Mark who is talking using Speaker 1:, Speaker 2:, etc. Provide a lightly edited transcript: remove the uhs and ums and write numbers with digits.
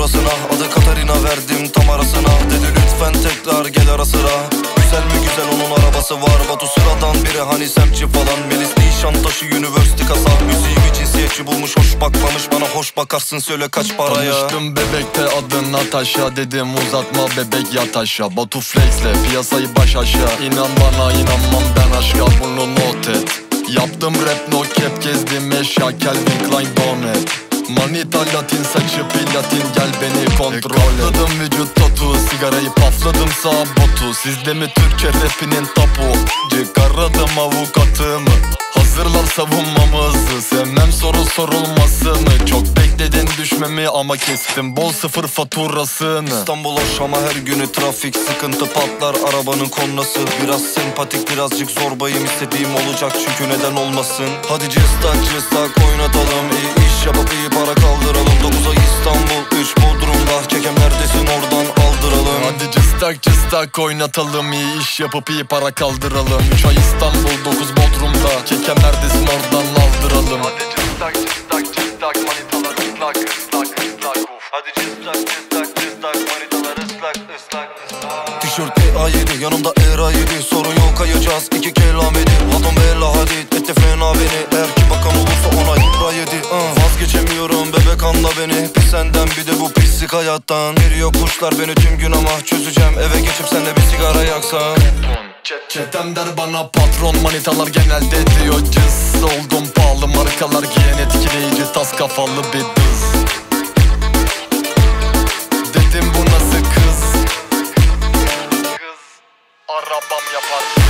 Speaker 1: faturasına. Adı Katarina, verdim tam arasına. Dedi lütfen tekrar gel ara sıra. Güzel mi güzel, onun arabası var. Batu sıradan biri, hani semtçi falan. Melis Nişantaşı Üniversite kasa. Müziğimi cinsiyetçi bulmuş, hoş bakmamış bana. Hoş bakarsın söyle kaç paraya.
Speaker 2: Tanıştım bebekte, adın Natasha. Dedim uzatma bebek yat aşağı. Batu flexle piyasayı baş aşağı. İnan bana inanmam ben aşka, bunu not et. Yaptım rap no cap, gezdim eşya Calvin Klein donet. Manita latin, saçı platin, gel beni kontrol et. Katladım vücut tatu, sigarayı pafladım sağ botu. Sizde mi Türkçe rapinin tapu? Çıkardım avukatımı, hazırlar savunmamızı. Sevmem soru sorulmasını. Çok bekledin düşmemi ama kestim bol sıfır faturasını.
Speaker 1: İstanbul hoş ama her günü trafik, sıkıntı patlar arabanın kornası. Biraz sempatik birazcık zorbayım, istediğim olacak çünkü neden olmasın. Hadi cıstak oynatalım, iyi iş yapıp iyi para kaldıralım. 9'a İstanbul, 3 Bodrum'da, kekem neredesin oradan aldıralım.
Speaker 2: Hadi cıstak oynatalım, iyi iş yapıp iyi para kaldıralım. 3 ay İstanbul, 9 Bodrum'da, kekem neredesin oradan aldıralım.
Speaker 1: Hadi cıstak manitalar ıslak. Hadi cıstak manitalar ıslak. Tişört A7 yanımda ERA7, sorun yok kayacağız 2 kelamedi. Adam bella hadi etti fena beni, eğer ki bakan olursa ona yedi. Vazgeçemiyorum bebek anla beni, pis senden bir de bu pislik hayattan. Veriyor kuşlar beni tüm gün ama çözeceğim, eve geçip senle bir sigara yaksan.
Speaker 2: Çetem der bana patron, manitalar genelde diyor cız. Oldum pahalı markalar giyen, etkileyici tas kafalı bir kız. Dedim bu nasıl kız? Arabam yapar.